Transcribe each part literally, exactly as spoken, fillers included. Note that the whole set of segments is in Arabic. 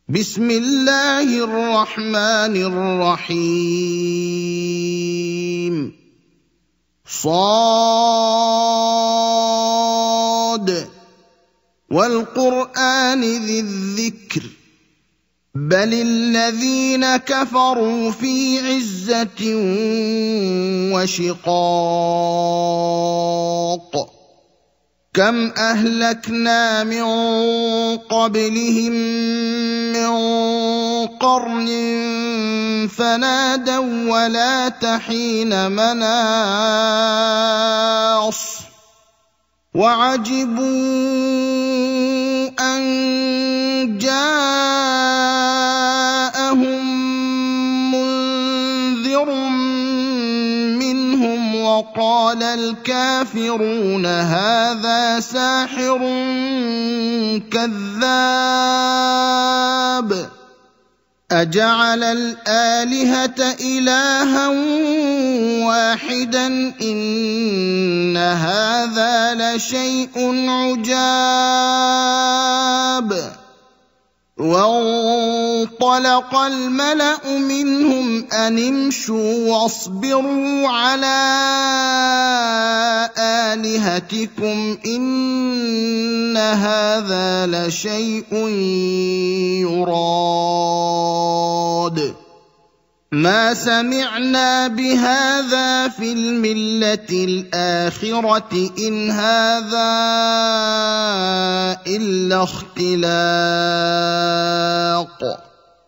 بسم الله الرحمن الرحيم صاد والقرآن ذي الذكر بل الذين كفروا في عزة وشقاق كم أهلكنا من قبلهم من قرن فنادوا ولا تحين مناص وعجبوا أن جاءهم منذر منهم وقال الكافرون هذا ساحر كذاب أجعل الآلهة إلها واحدا إن هذا لشيء عجاب وانطلق الملأ منهم أن امشوا واصبروا على آلهتكم إن هذا لشيء يراد ما سمعنا بهذا في الملة الآخرة إن هذا إلا اختلاق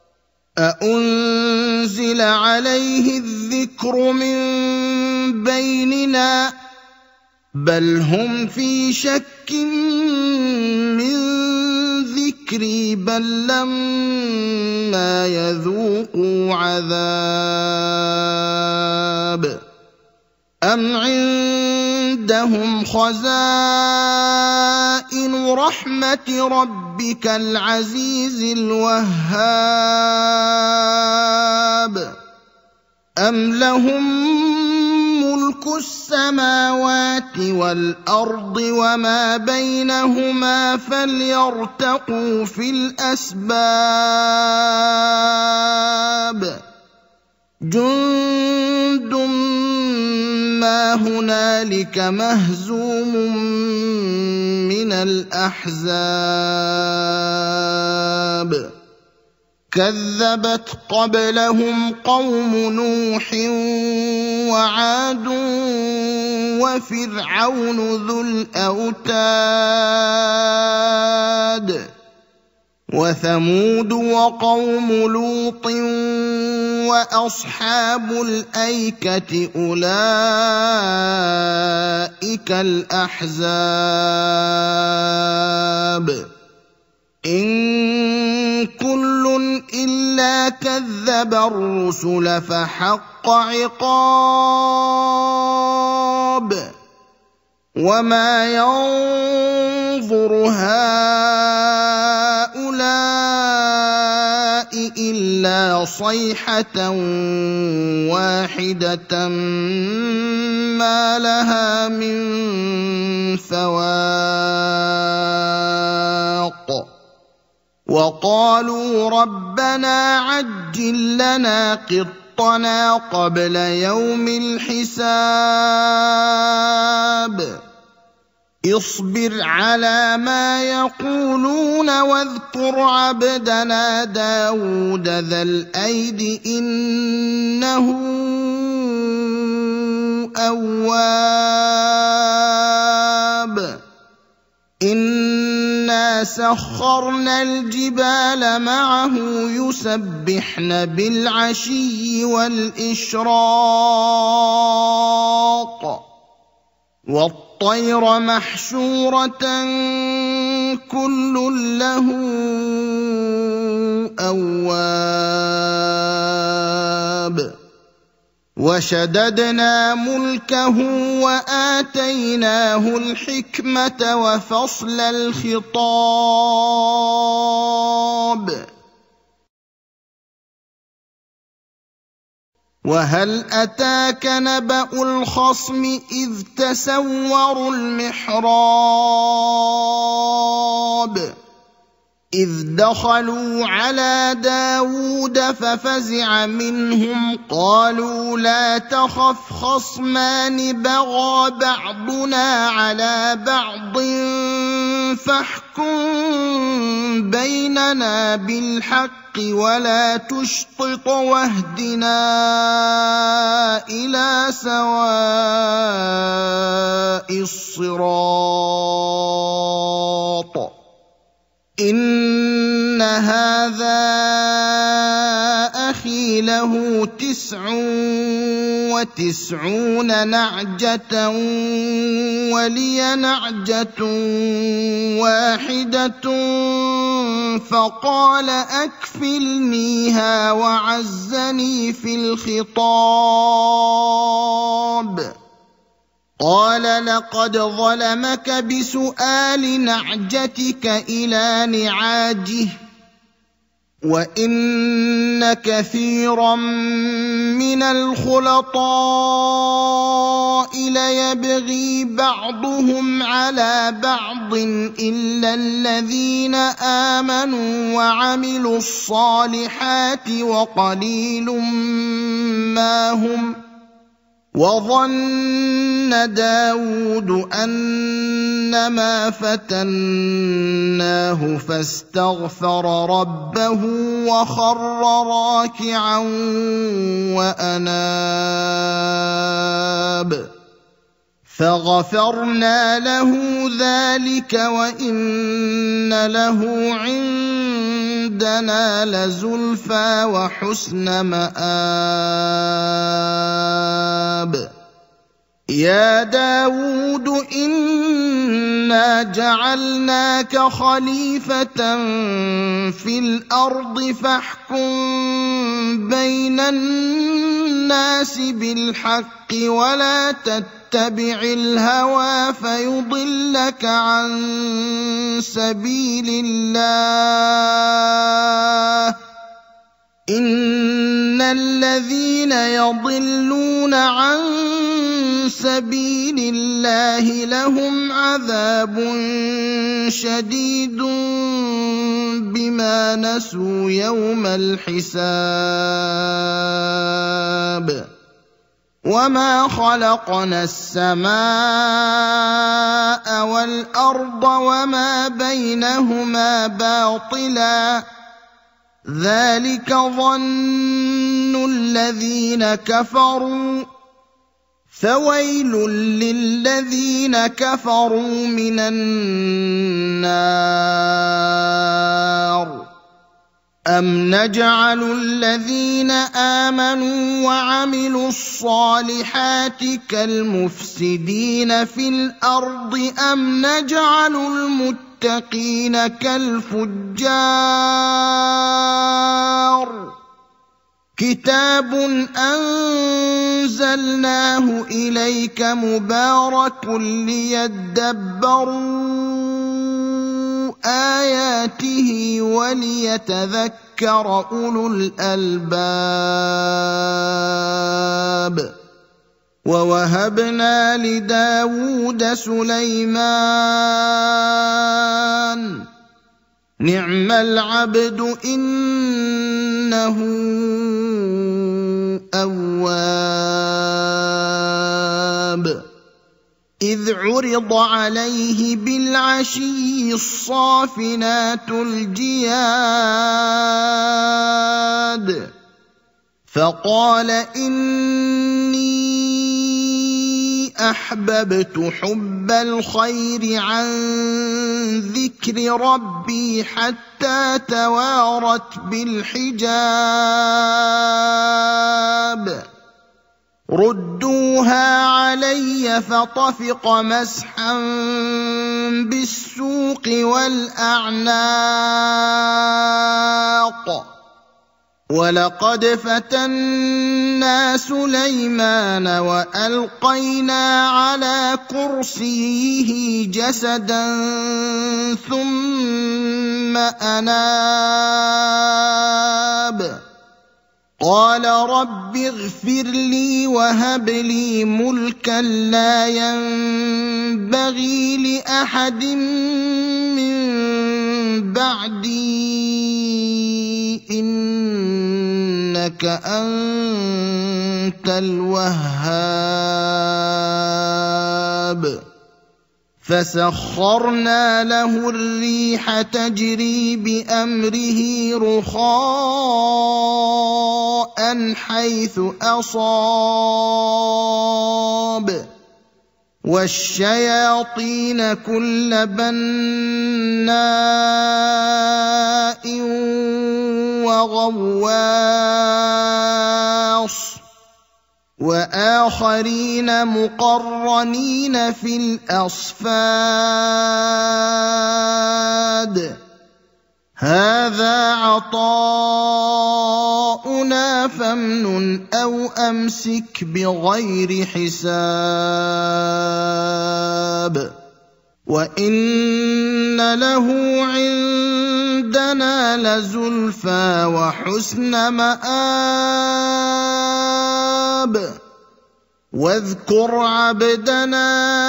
أأنزل عليه الذكر من بيننا بل هم في شك من ذكري بل لما يذوقوا عذاب أم عندهم خزائن رحمة ربك العزيز الوهاب أم لهم ملك السماوات والأرض وما بينهما فليرتقوا في الأسباب جند ما هنالك مهزوم من الأحزاب كذبت قبلهم قوم نوح وعاد وفرعون ذو الأوتاد وثمود وقوم لوط وأصحاب الأيكة أولئك الأحزاب إن كل إلا كذب الرسل فحق عقاب وما ينظر هؤلاء إلا صيحة واحدة ما لها من فواق وقالوا ربنا عجل لنا قطنا قبل يوم الحساب اصبر على ما يقولون واذكر عبدنا داود ذا الأيد إنه أواب إنا سخرنا الجبال معه يسبحن بالعشي والإشراق والطير محشورة كل له أواب وشددنا ملكه وآتيناه الحكمة وفصل الخطاب وهل أتاك نبأ الخصم إذ تسوروا المحراب إذ دخلوا على داود ففزع منهم قالوا لا تخف خصمان بغى بعضنا على بعض فاحكم بيننا بالحق ولا تشطط واهدنا إلى سواء الصراط إن هذا أخي له تسع وتسعون نعجة ولي نعجة واحدة فقال أكفلنيها وعزني في الخطاب قال لقد ظلمك بسؤال نعجتك إلى نعاجه وإن كثيرا من الخلطاء ليبغي بعضهم على بعض إلا الذين آمنوا وعملوا الصالحات وقليل ما هم وظن داود أنما فتناه فاستغفر ربه وخر راكعا وأناب فغفرنا له ذلك وإن له عندنا لزلفى وحسن مآب يا داود إنا جعلناك خليفة في الأرض فاحكم بين الناس بالحق ولا تتبع الهوى فيضلك عن سبيل الله إن الذين يضلون عن سبيل الله لهم عذاب شديد بما نسوا يوم الحساب وما خلقنا السماء والأرض وما بينهما باطلا ذلك ظن الذين كفروا فويل للذين كفروا من النار أم نجعل الذين آمنوا وعملوا الصالحات كالمفسدين في الأرض أم نجعل المتقين كالفجار كتاب أنزلناه إليك مبارك ليدبروا آياته وليتذكر أولو الألباب ووهبنا لداود سليمان نعم العبد إنه أواب إذ عرض عليه بالعشي الصافنات الجياد فقال إني أحببت حب الخير عن ذكر ربي حتى توارت بالحجاب ردوها علي فطفق مسحا بالسوق والأعناق ولقد فتنا سليمان وألقينا على كرسيه جسدا ثم أناب قال رب اغفر لي وهب لي ملكا لا ينبغي لأحد من بَعْدِي إِنَّكَ أَنتَ الْوَهَّابُ فَسَخَّرْنَا لَهُ الرِّيحَ تَجْرِي بِأَمْرِهِ رُخَاءً حَيْثُ أَصَابَ وَالشَّيَاطِينَ كُلَّ بَنَّاءٍ وَغَوَّاصٍ وَآخَرِينَ مُقَرَّنِينَ فِي الْأَصْفَادِ هَذَا عَطَاؤُنَا فَامْنُنْ أَوْ أَمْسِكْ بِغَيْرِ حِسَابٍ وَإِنَّ لَهُ عِندَنَا لَزُلْفَىٰ وَحُسْنَ مَآبٍ وَاذْكُرْ عَبْدَنَا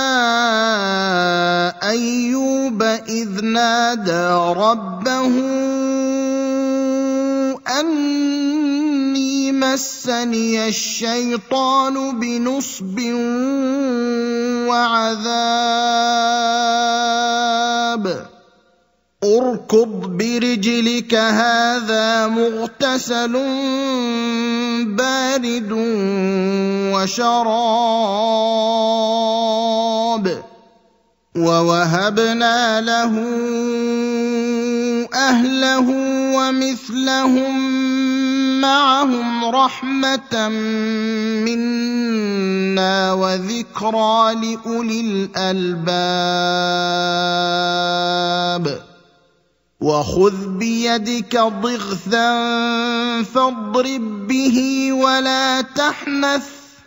أَيُّوبَ إِذْ نَادَىٰ رَبَّهُ أَنِّي مَسَّنِيَ الشَّيْطَانُ بِنُصْبٍ وَعَذَابٍ ارْكُضْ بِرِجْلِكَ هَٰذَا مُغْتَسَلٌ بَارِدٌ وَشَرَابٌ وَوَهَبْنَا لَهُ أَهْلَهُ وَمِثْلَهُم مَّعَهُمْ رَحْمَةً مِّنَّا وَذِكْرَىٰ لِأُولِي الْأَلْبَابِ وَخُذْ بِيَدِكَ ضِغْثًا فَاضْرِب بِّهِ وَلَا تَحْنَثْ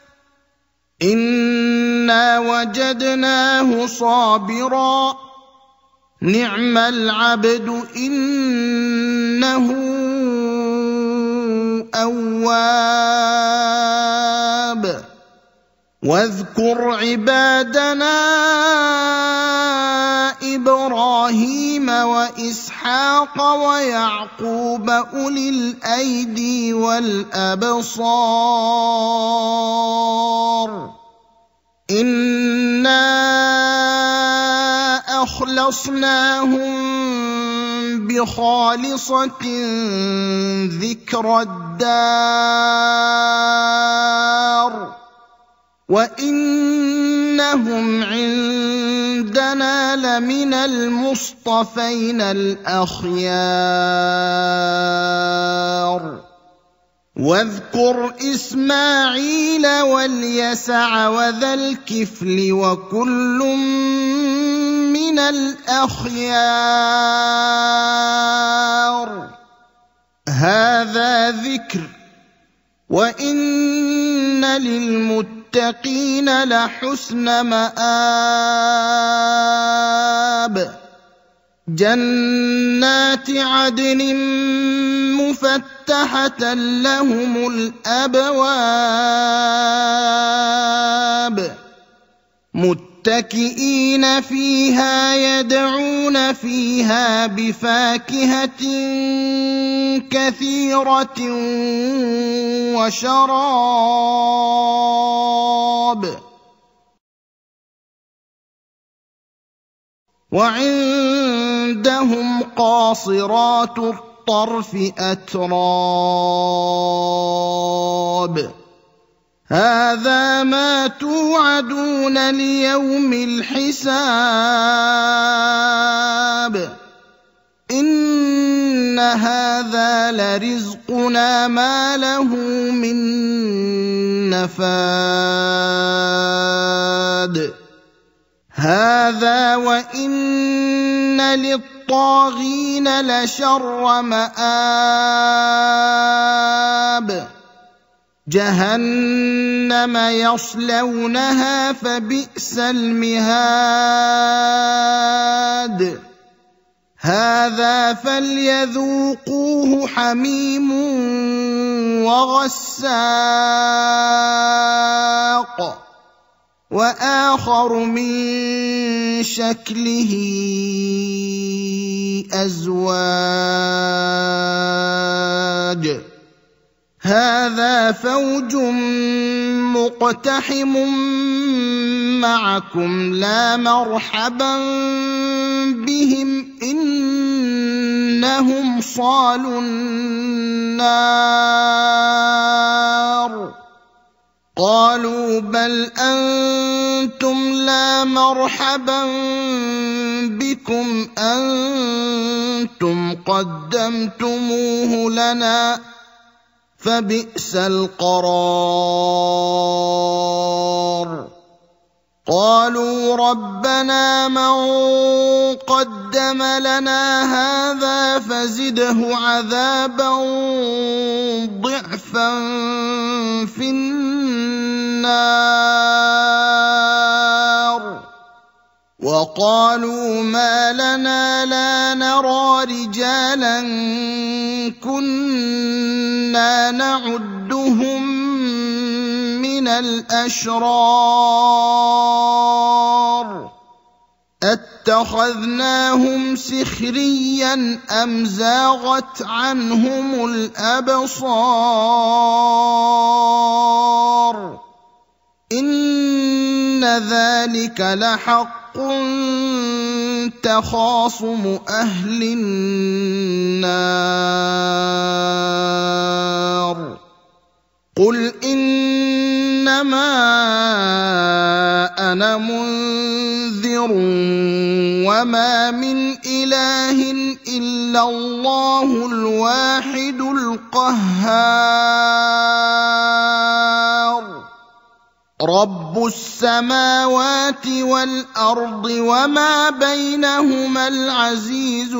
إِنَّا وَجَدْنَاهُ صَابِرًا نِعْمَ الْعَبْدُ إِنَّهُ أَوَّابٌ وَاذْكُرْ عِبَادَنَا إِبْرَاهِيمَ وَإِسْحَاقَ وَيَعْقُوبَ أُولِي الْأَيْدِي وَالْأَبْصَارِ إِنَّا أَخْلَصْنَاهُم بِخَالِصَةٍ ذِكْرَى الدَّارِ وَإِنَّهُمْ عِندَنَا لَمِنَ الْمُصْطَفَيْنَ الْأَخْيَارِ وَاذْكُرْ إِسْمَاعِيلَ وَالْيَسَعَ وَذَا الْكِفْلِ وَكُلٌّ مِّنَ الْأَخْيَارِ هَذَا ذِكْرٌ وَإِنَّ لِلْمُتَّقِينَ لَحُسْنَ مَآبٍ جَنَّاتِ عَدْنٍ مُّفَتَّحَةً لَّهُمُ الْأَبْوَابُ مُتَّكِئِينَ فِيهَا يَدْعُونَ فِيهَا بِفَاكِهَةٍ كَثِيرَةٍ وَشَرَابٍ وَعِندَهُمْ قَاصِرَاتُ الطَّرْفِ أَتْرَابٌ هَذَا مَا تُوعَدُونَ لِيَوْمِ الْحِسَابِ إِنَّ هَذَا لَرِزْقُنَا مَا لَهُ مِن نَّفَادٍ هَذَا وَإِنَّ لِلطَّاغِينَ لَشَرَّ مَآبٍ جَهَنَّمَ يَصْلَوْنَهَا فَبِئْسَ الْمِهَادُ هَذَا فَلْيَذُوقُوهُ حَمِيمٌ وَغَسَّاقٌ وآخر من شكله أزواج هذا فوج مقتحم معكم لا مرحبا بهم إنهم صالوا النار قالوا بل أنتم لا مرحبا بكم أنتم قدمتموه لنا فبئس القرار قالوا ربنا من قدم لنا هذا فزده عذابا ضعفا في النار وقالوا ما لنا لا نرى رجالا كنا نعدهم من الأشرار أتخذناهم سخريا أم زاغت عنهم الأبصار إن ذلك لحق تخاصم أهل النار قل إنما أنا منذر وما من إله إلا الله الواحد القهار رب السماوات والأرض وما بينهما العزيز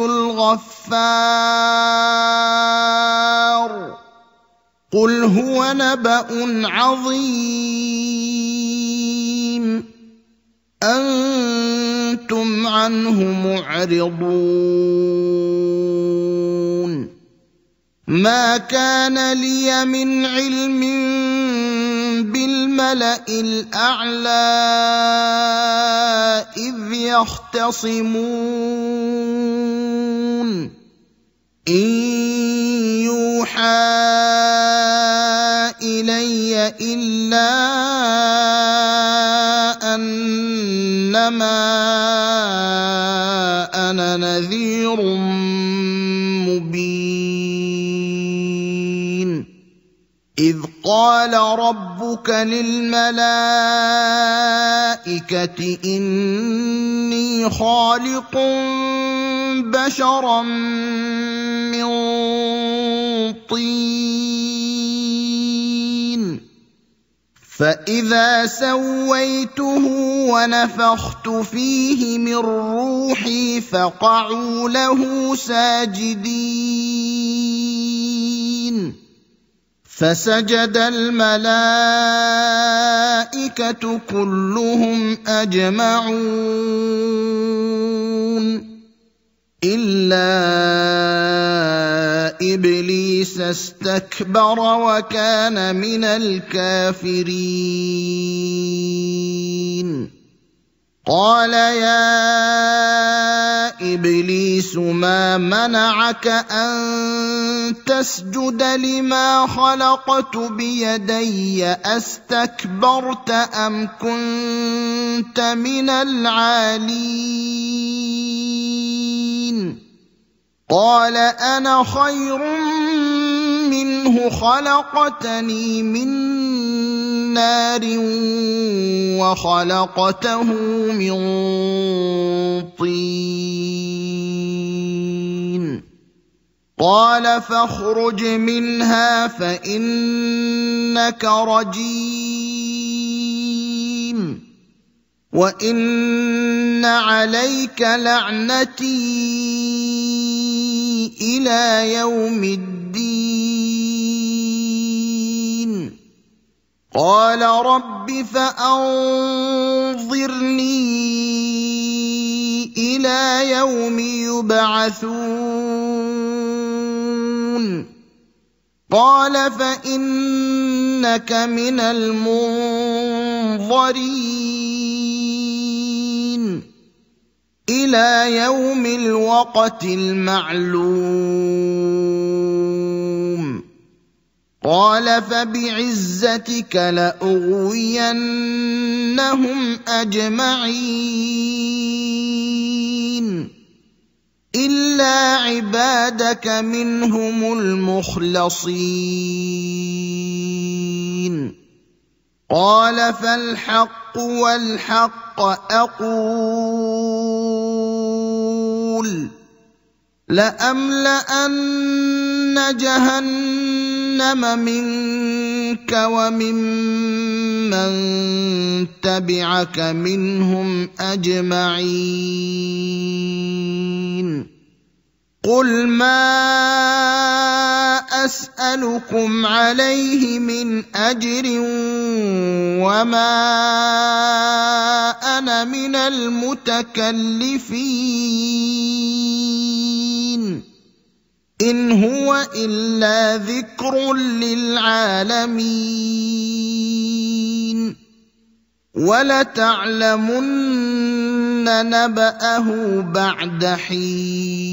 الغفار قل هو نبأ عظيم أنتم عنه معرضون ما كان لي من علم بالملأ الأعلى إذ يختصمون إن يوحى إلي إلا أنما أنا نذير مبين إذ قال ربك للملائكة إني خالق بشرا من طين فإذا سويته ونفخت فيه من روحي فقعوا له ساجدين فسجد الملائكة كلهم أجمعون إلا إبليس استكبر وكان من الكافرين قال يا إبليس ما منعك أن تسجد لما خلقت بيدي أستكبرت أم كنت من العالين قال أنا خير منه خلقتني من نار وخلقته من طين قال فاخرج منها فإنك رجيم وإن عليك لعنتي إلى يوم الدين قال رب فأنظرني إلى يوم يبعثون قال فإنك من المنظرين المحضرين إلى يوم الوقت المعلوم قال فبعزتك لأغوينهم أجمعين إلا عبادك منهم المخلصين قال فالحق والحق أقول لأملأن جهنم منك وممن تبعك منهم أجمعين قل ما أسألكم عليه من أجر وما أنا من المتكلفين إن هو إلا ذكر للعالمين ولتعلمن نبأه بعد حين